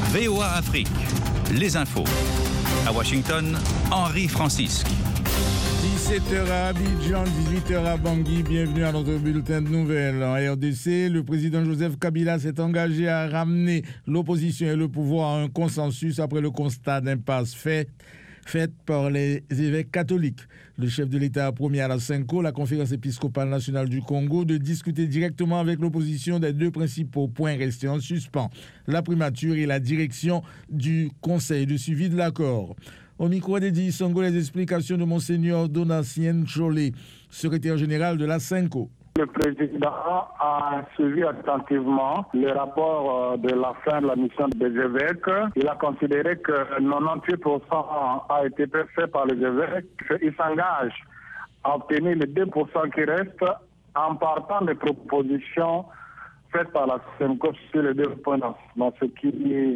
VOA Afrique, les infos. À Washington, Henri Francisque. 17h à Abidjan, 18h à Bangui. Bienvenue à notre bulletin de nouvelles. En RDC, le président Joseph Kabila s'est engagé à ramener l'opposition et le pouvoir à un consensus après le constat d'impasse faite par les évêques catholiques. Le chef de l'État a promis à la CENCO, la conférence épiscopale nationale du Congo, de discuter directement avec l'opposition des deux principaux points restés en suspens, la primature et la direction du conseil de suivi de l'accord. Au micro d'Edi Songo, les explications de Monseigneur Donatien Cholé, secrétaire général de la CENCO. Le président a suivi attentivement le rapport de la fin de la mission des évêques. Il a considéré que 98% a été fait par les évêques. Il s'engage à obtenir les 2% qui restent en partant des propositions faites par la CENCO sur les deux points dans ce qui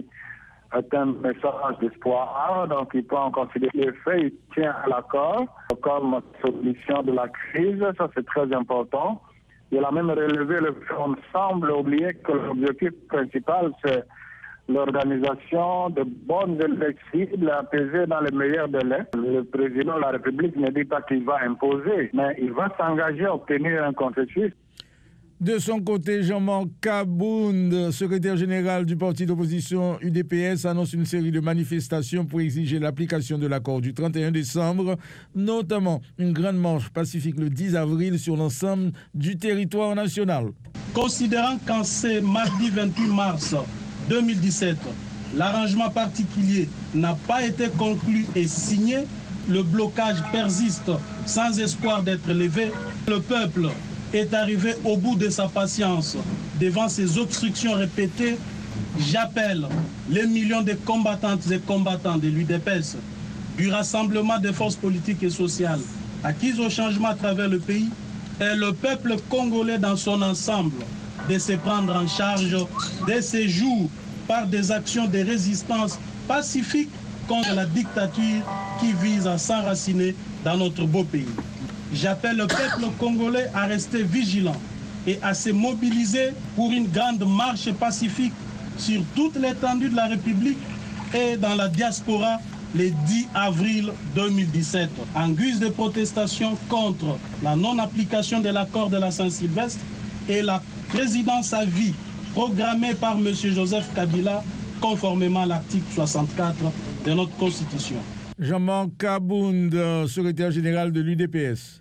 est un message d'espoir. Donc il prend en considération les faits, il tient à l'accord comme solution de la crise. Ça, c'est très important. Il a même relevé le fait qu'on semble oublier que l'objectif principal, c'est l'organisation de bonnes élections apaisées dans les meilleurs délais. Le président de la République ne dit pas qu'il va imposer, mais il va s'engager à obtenir un consensus. De son côté, Jean-Marc Kabound, secrétaire général du parti d'opposition UDPS, annonce une série de manifestations pour exiger l'application de l'accord du 31 décembre, notamment une grande marche pacifique le 10 avril sur l'ensemble du territoire national. Considérant qu'en ce mardi 28 mars 2017, l'arrangement particulier n'a pas été conclu et signé, le blocage persiste sans espoir d'être levé, le peuple est arrivé au bout de sa patience devant ces obstructions répétées. J'appelle les millions de combattantes et combattants de l'UDPS, du Rassemblement des forces politiques et sociales acquises au changement à travers le pays, et le peuple congolais dans son ensemble de se prendre en charge dès ces jours par des actions de résistance pacifique contre la dictature qui vise à s'enraciner dans notre beau pays. J'appelle le peuple congolais à rester vigilant et à se mobiliser pour une grande marche pacifique sur toute l'étendue de la République et dans la diaspora le 10 avril 2017, en guise de protestation contre la non-application de l'accord de la Saint-Sylvestre et la présidence à vie programmée par M. Joseph Kabila conformément à l'article 64 de notre Constitution. Jean-Marc Kabound, secrétaire général de l'UDPS.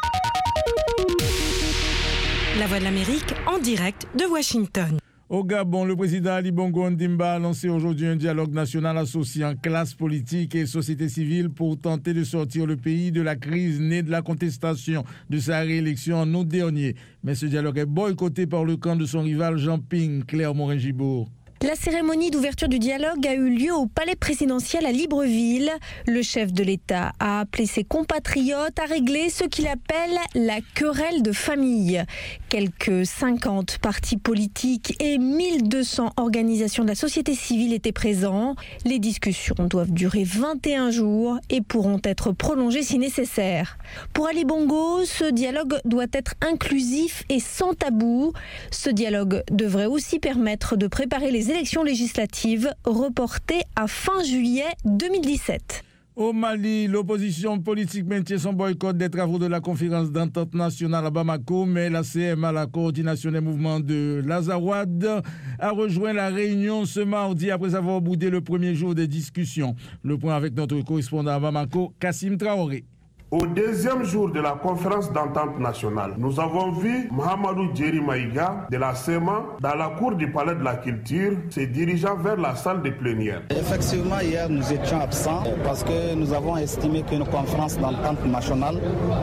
La Voix de l'Amérique en direct de Washington. Au Gabon, le président Ali Bongo Ondimba a lancé aujourd'hui un dialogue national associant classe politique et société civile pour tenter de sortir le pays de la crise née de la contestation de sa réélection en août dernier. Mais ce dialogue est boycotté par le camp de son rival Jean Ping, Claire Morin-Gibourg. La cérémonie d'ouverture du dialogue a eu lieu au palais présidentiel à Libreville. Le chef de l'État a appelé ses compatriotes à régler ce qu'il appelle la querelle de famille. Quelques 50 partis politiques et 1200 organisations de la société civile étaient présents. Les discussions doivent durer 21 jours et pourront être prolongées si nécessaire. Pour Ali Bongo, ce dialogue doit être inclusif et sans tabou. Ce dialogue devrait aussi permettre de préparer les élections législatives reportées à fin juillet 2017. Au Mali, l'opposition politique maintient son boycott des travaux de la conférence d'entente nationale à Bamako, mais la CMA, la coordination des mouvements de l'Azawad, a rejoint la réunion ce mardi après avoir boudé le premier jour des discussions. Le point avec notre correspondant à Bamako, Kassim Traoré. Au deuxième jour de la conférence d'entente nationale, nous avons vu Mohamedou Djeri Maïga de la CEMA dans la cour du palais de la culture se dirigeant vers la salle de plénière. Effectivement, hier nous étions absents parce que nous avons estimé qu'une conférence d'entente nationale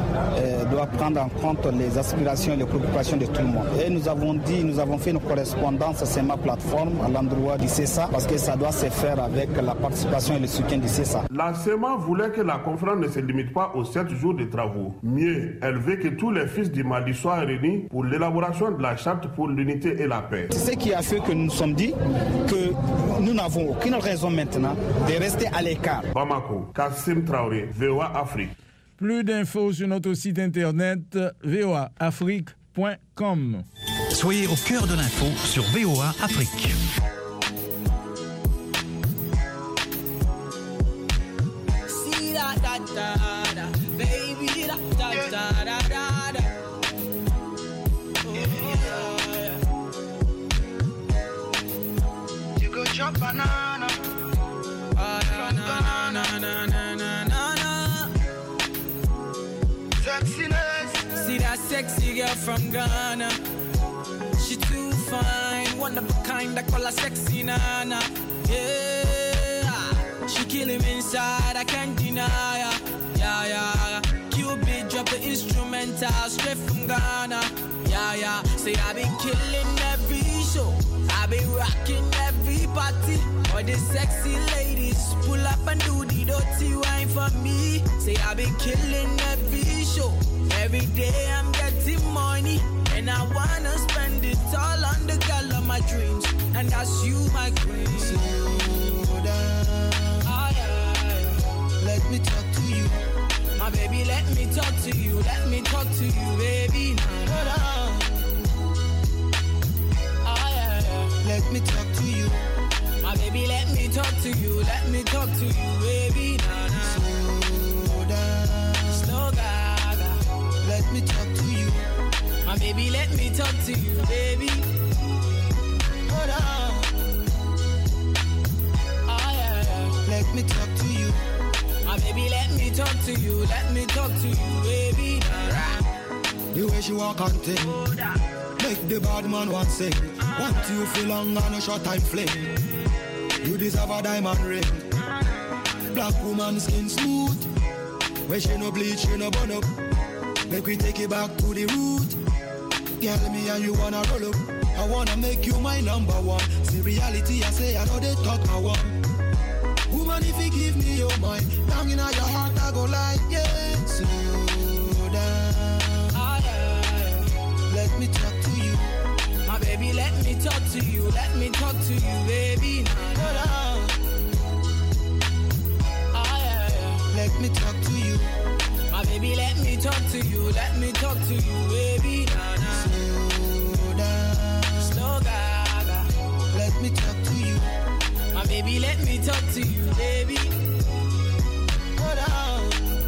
doit prendre en compte les aspirations et les préoccupations de tout le monde. Et nous avons fait une correspondance CEMA plateforme à l'endroit du CESA parce que ça doit se faire avec la participation et le soutien du CESA. La CEMA voulait que la conférence ne se limite pas aux 7 jours de travaux. Mieux, elle veut que tous les fils du Mali soient réunis pour l'élaboration de la charte pour l'unité et la paix. C'est ce qui a fait que nous nous sommes dit que nous n'avons aucune raison maintenant de rester à l'écart. Bamako, Kassim Traoré, VOA Afrique. Plus d'infos sur notre site internet voaafrique.com. Soyez au cœur de l'info sur VOA Afrique. chop banana. Sexiness. See that sexy girl from Ghana. She too fine, one of a kind, I call her sexy nana. Yeah, she kill him inside, I can't deny her. Yeah. Cupid drop the instrumental straight from Ghana. Yeah. Say I be killing every show, I be rocking every party. All the sexy ladies pull up and do the dirty wine for me. Say I be killing every show, every day I'm getting money. And I wanna spend it all on the girl of my dreams. And that's you, my queen. Slow down. Let me talk to you. My baby, let me talk to you. Let me talk to you, baby. Slow down. Let me talk to you. My baby, let me talk to you. Let me talk to you, baby. Slow down. Slow gaga. Let me talk to you. My baby, let me talk to you, baby. Hold on. Let me talk to you. My baby, let me talk to you. Let me talk to you, baby. The way she walk on thing, make the bad man want sing. Want you feel long on a short time fling. You deserve a diamond ring. Black woman skin smooth. When she no bleach, she no burn up. Make we take it back to the root. Girl, me and you wanna roll up. I wanna make you my number one. See reality, I say I know they talk I want. Woman, if you give me your mind, down in your heart I go like, yeah. Slow down. Let me talk to you. My baby, let me talk to you. Let me talk to you, baby. Let me talk to you. My baby, let me talk to you. Let me talk to you, baby. Slow down. Slow gaga. Let me talk to you. My baby, let me talk to you, baby. Hold on.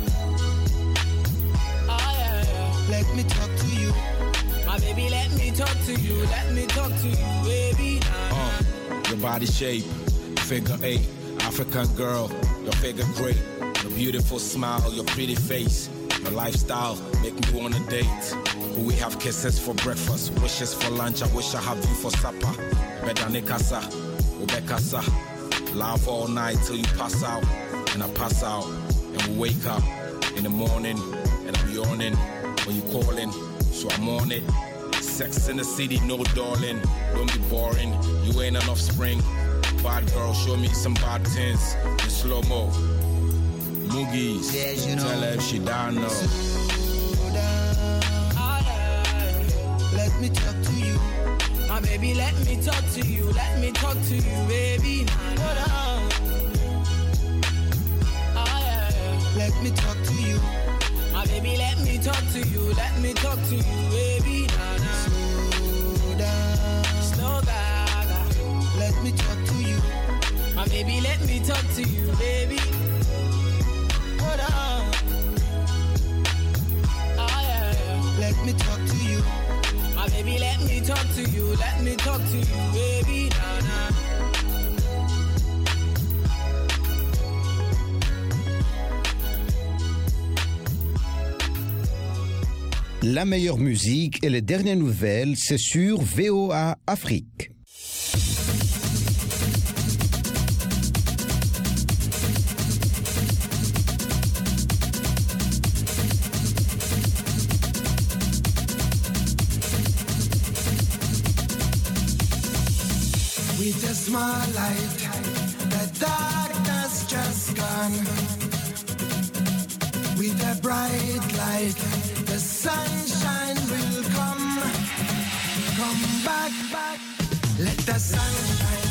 Let me talk to you. My baby, let me talk to you. Let me talk to you, baby. Your body shape, figure 8, African girl, your figure great. Your beautiful smile, your pretty face, your lifestyle make me wanna date. We have kisses for breakfast, wishes for lunch. I wish I have you for supper. Bedanikasa, Ubekasa, laugh all night till you pass out, and I pass out, and we wake up in the morning, and I'm yawning when you calling, so I'm on it. Sex in the city, no darling, don't be boring. You ain't an offspring. Bad girl, show me some bad things in slow mo. Moogies, tell her if she down now. Let me talk to you. My baby, let me talk to you. Let me talk to you, baby. Let me talk to you. My baby, let me talk to you. Let me talk to you, baby. Slow down. Slow gaga. Let me talk to you. My baby, let me talk to you, baby. Hold on. Let me talk to you. My baby, let me talk to you. Let me talk to you, baby. La meilleure musique et les dernières nouvelles, c'est sur VOA Afrique. With a small light, the darkness just gone. With a bright light, the sunshine will come. Come back, let the sunshine.